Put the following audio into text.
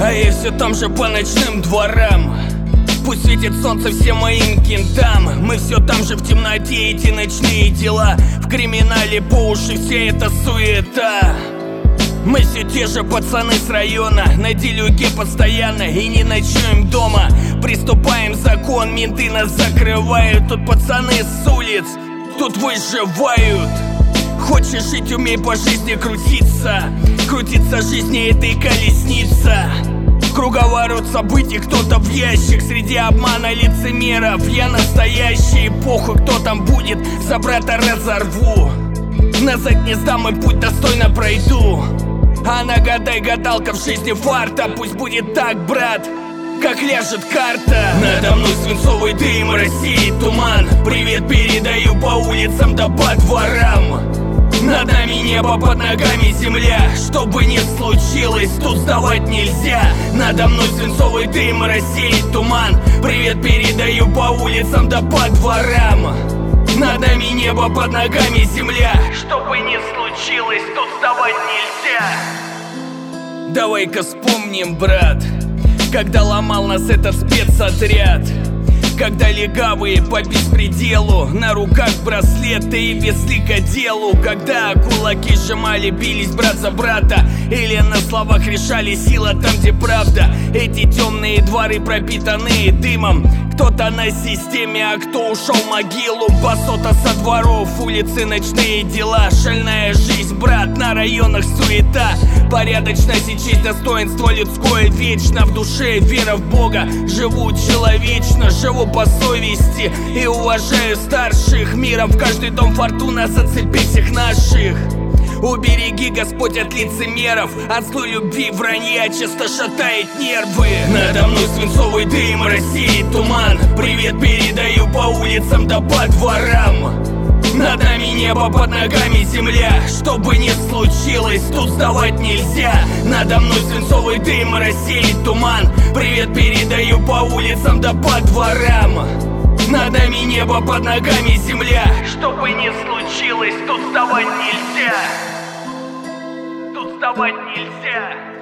А я все там же по ночным дворам. Пусть светит солнце всем моим кентам. Мы все там же в темноте, эти ночные дела. В криминале по уши вся эта суета. Мы все те же пацаны с района, на делюге постоянно и не ночуем дома. Приступаем закон, менты нас закрывают. Тут пацаны с улиц, тут выживают. Хочешь жить, умей по жизни крутиться. Крутится жизни этой колесница. Круговорот событий, кто-то в ящик. Среди обмана лицемеров я настоящий. Похуй, кто там будет, за брата разорву. Назад не сдам и путь достойно пройду. А нагадай, гадалка в жизни фарта. Пусть будет так, брат, как ляжет карта. Надо мной свинцовый дым, рассеет туман. Привет передаю по улицам да по дворам. Над нами небо, под ногами земля. Что бы ни случилось, тут сдавать нельзя. Надо мной свинцовый дым, рассеет туман. Привет передаю по улицам да по дворам. Над нами небо, под ногами земля. Что бы ни случилось, тут сдавать нельзя. Давай-ка вспомним, брат, когда ломал нас этот спецотряд. Когда легавые по беспределу на руках браслеты и везли к делу. Когда кулаки сжимали, бились брат за брата. Или на словах решали, сила там, где правда. Эти темные дворы пропитанные дымом. Кто-то на системе, а кто ушел в могилу. Басота со дворов, улицы, ночные дела. Шальная жизнь, брат, на районах суета. Порядочность и честь, достоинство людское вечно. В душе вера в Бога, живу человечно. Живу по совести и уважаю старших. Миром в каждый дом фортуна, зацепи всех наших. Убереги, Господь, от лицемеров, от злой любви, вранья часто шатает нервы. Надо мной свинцовый дым, рассеет туман. Привет передаю по улицам да по дворам. Над нами небо, под ногами земля. Что бы ни случилось, тут сдавать нельзя. Надо мной свинцовый дым, рассеет туман. Привет передаю по улицам да по дворам. Над нами небо, под ногами земля. Что бы ни случилось, тут сдавать нельзя. Тут сдавать нельзя.